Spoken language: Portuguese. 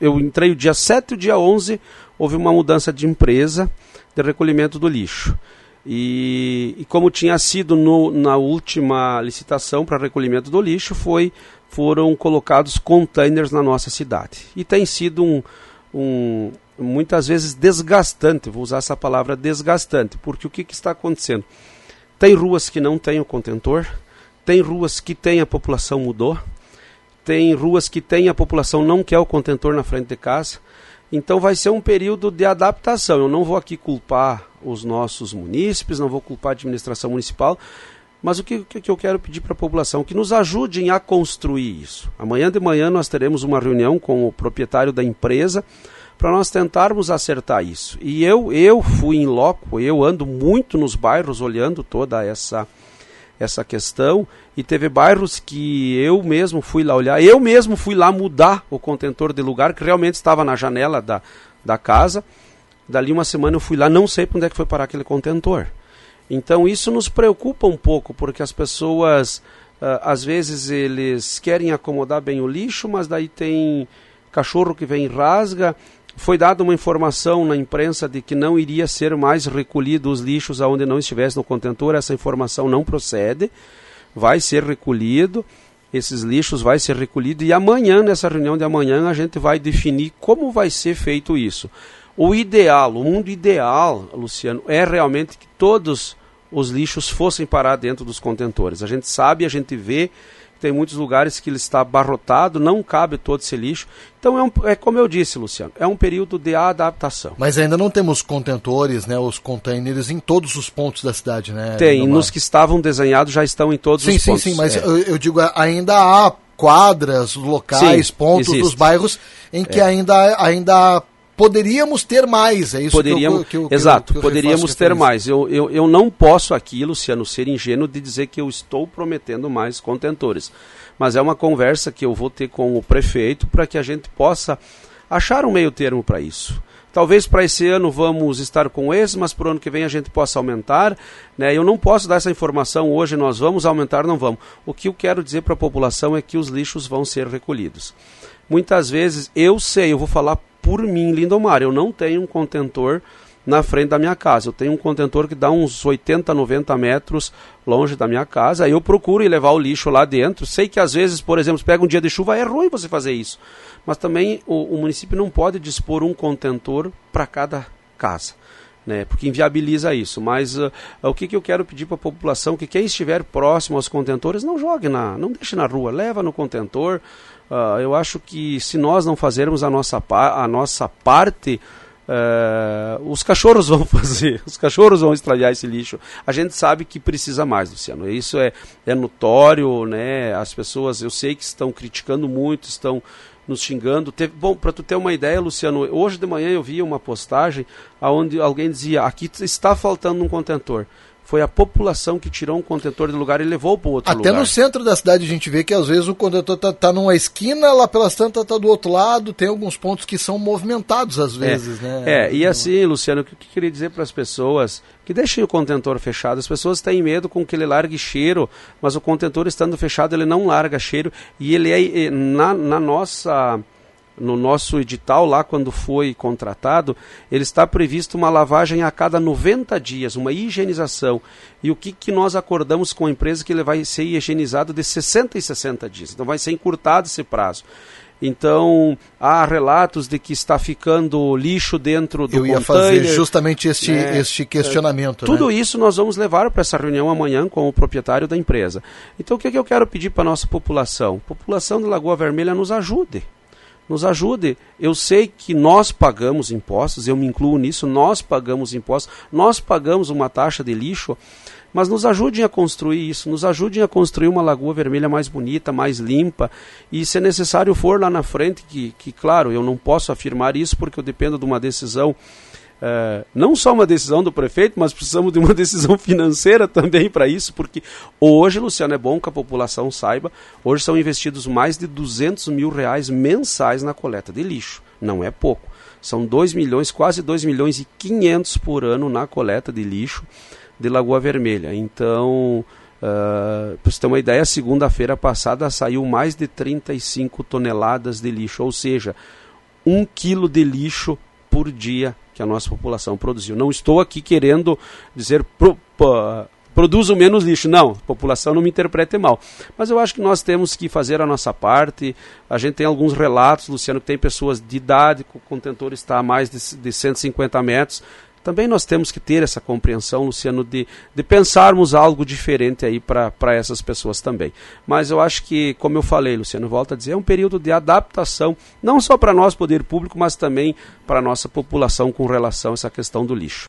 eu entrei o dia 7 e o dia 11 houve uma mudança de empresa de recolhimento do lixo. E como tinha sido na última licitação para recolhimento do lixo, foram colocados containers na nossa cidade. E tem sido muitas vezes desgastante, vou usar essa palavra desgastante, porque o que está acontecendo? Tem ruas que não têm o contentor, tem ruas que tem a população mudou, tem ruas que tem a população não quer o contentor na frente de casa. Então vai ser um período de adaptação. Eu não vou aqui culpar os nossos munícipes, não vou culpar a administração municipal, mas o que eu quero pedir para a população? Que nos ajudem a construir isso. Amanhã de manhã nós teremos uma reunião com o proprietário da empresa para nós tentarmos acertar isso. E eu fui em loco, eu ando muito nos bairros olhando toda essa questão, e teve bairros que eu mesmo fui lá olhar, eu mesmo fui lá mudar o contentor de lugar, que realmente estava na janela da casa. Dali uma semana eu fui lá, não sei para onde é que foi parar aquele contentor. Então isso nos preocupa um pouco, porque as pessoas, às vezes eles querem acomodar bem o lixo, mas daí tem cachorro que vem e rasga. Foi dada uma informação na imprensa de que não iria ser mais recolhido os lixos aonde não estivesse no contentor. Essa informação não procede, vai ser recolhido, esses lixos vai ser recolhido, e amanhã, nessa reunião de amanhã, a gente vai definir como vai ser feito isso. O mundo ideal, Luciano, é realmente que todos os lixos fossem parar dentro dos contentores. A gente sabe, a gente vê, tem muitos lugares que ele está abarrotado, não cabe todo esse lixo. Então é como eu disse, Luciano, é um período de adaptação. Mas ainda não temos contentores, né, os containers em todos os pontos da cidade, né? Tem, nos que estavam desenhados já estão em todos os pontos. Sim, mas eu digo, ainda há quadras, locais, pontos dos bairros em que ainda poderíamos ter mais, é isso Exato, poderíamos ter mais. Eu não posso aqui, Luciano, ser ingênuo de dizer que eu estou prometendo mais contentores. Mas é uma conversa que eu vou ter com o prefeito para que a gente possa achar um meio termo para isso. Talvez para esse ano vamos estar com esse, mas para o ano que vem a gente possa aumentar, né? Eu não posso dar essa informação hoje, nós vamos aumentar, não vamos. O que eu quero dizer para a população é que os lixos vão ser recolhidos. Muitas vezes, eu vou falar por mim, Lindomar, eu não tenho um contentor na frente da minha casa. Eu tenho um contentor que dá uns 80, 90 metros longe da minha casa. Aí eu procuro ir levar o lixo lá dentro. Sei que às vezes, por exemplo, se pega um dia de chuva, é ruim você fazer isso. Mas também o município não pode dispor um contentor para cada casa, né? Porque inviabiliza isso. Mas o que eu quero pedir para a população? Que quem estiver próximo aos contentores, não jogue não deixe na rua, leva no contentor. Eu acho que se nós não fazermos a nossa parte, os cachorros vão fazer, os cachorros vão estragar esse lixo. A gente sabe que precisa mais, Luciano, isso é notório, né? As pessoas, eu sei que estão criticando muito, estão nos xingando. Bom, para tu ter uma ideia, Luciano, hoje de manhã eu vi uma postagem onde alguém dizia, aqui está faltando um contentor. Foi a população que tirou um contentor do lugar e levou para o outro lugar. Até no centro da cidade a gente vê que às vezes o contentor está numa esquina, lá pelas tantas está do outro lado, tem alguns pontos que são movimentados às vezes, né? E assim, Luciano, o que eu queria dizer para as pessoas, que deixem o contentor fechado. As pessoas têm medo com que ele largue cheiro, mas o contentor estando fechado ele não larga cheiro, e ele é no nosso edital lá, quando foi contratado, ele está previsto uma lavagem a cada 90 dias, uma higienização. E o que nós acordamos com a empresa? Que ele vai ser higienizado de 60 em 60 dias. Então vai ser encurtado esse prazo. Então, há relatos de que está ficando lixo dentro do container. Eu ia fazer justamente este questionamento. Tudo isso nós vamos levar para essa reunião amanhã com o proprietário da empresa. Então, o que eu quero pedir para a nossa população? A população de Lagoa Vermelha nos ajude. Nos ajude. Eu sei que nós pagamos impostos, eu me incluo nisso, nós pagamos impostos, nós pagamos uma taxa de lixo, mas nos ajudem a construir isso, nos ajudem a construir uma Lagoa Vermelha mais bonita, mais limpa, e se necessário for lá na frente, que claro, eu não posso afirmar isso porque eu dependo de uma decisão, não só uma decisão do prefeito, mas precisamos de uma decisão financeira também para isso, porque hoje, Luciano, é bom que a população saiba, hoje são investidos mais de R$200 mil mensais na coleta de lixo, não é pouco, são 2 milhões, quase 2 milhões e 500 por ano na coleta de lixo de Lagoa Vermelha. Então, para você ter uma ideia, segunda-feira passada saiu mais de 35 toneladas de lixo, ou seja, 1 quilo de lixo por dia que a nossa população produziu. Não estou aqui querendo dizer produzo menos lixo. Não, a população não me interprete mal. Mas eu acho que nós temos que fazer a nossa parte. A gente tem alguns relatos, Luciano, que tem pessoas de idade, que o contentor está a mais de 150 metros. Também nós temos que ter essa compreensão, Luciano, de pensarmos algo diferente aí para essas pessoas também. Mas eu acho que, como eu falei, Luciano, volto a dizer, é um período de adaptação, não só para nós, poder público, mas também para a nossa população com relação a essa questão do lixo.